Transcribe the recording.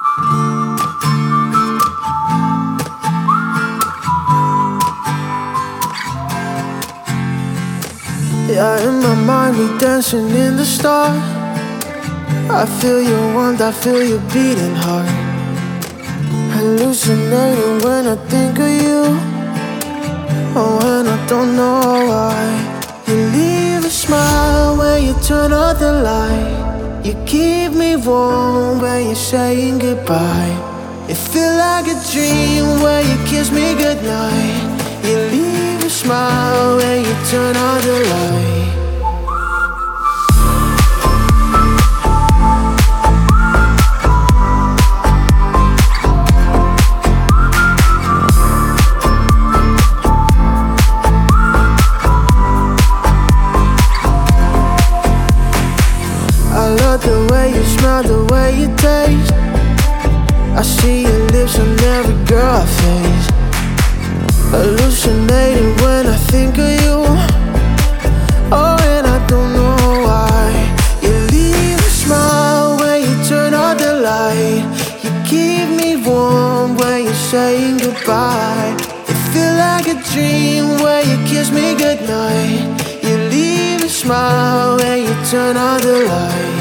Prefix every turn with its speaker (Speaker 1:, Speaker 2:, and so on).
Speaker 1: Yeah, in my mind we dancing in the stars. I feel your warmth, I feel your beating heart. Hallucinating when I think of you. Oh, and I don't know why. You leave a smile when you turn off the light. You keep me warm when you're saying goodbye. It feel like a dream when you kiss me goodnight. You leave a smile when you turn on the light. I love the way you smell, the way you taste. I see your lips on every girl I face. Hallucinating when I think of you. Oh, and I don't know why. You leave a smile when you turn on the light. You keep me warm when you're saying goodbye. It feel like a dream when you kiss me goodnight. You leave a smile when you turn on the light.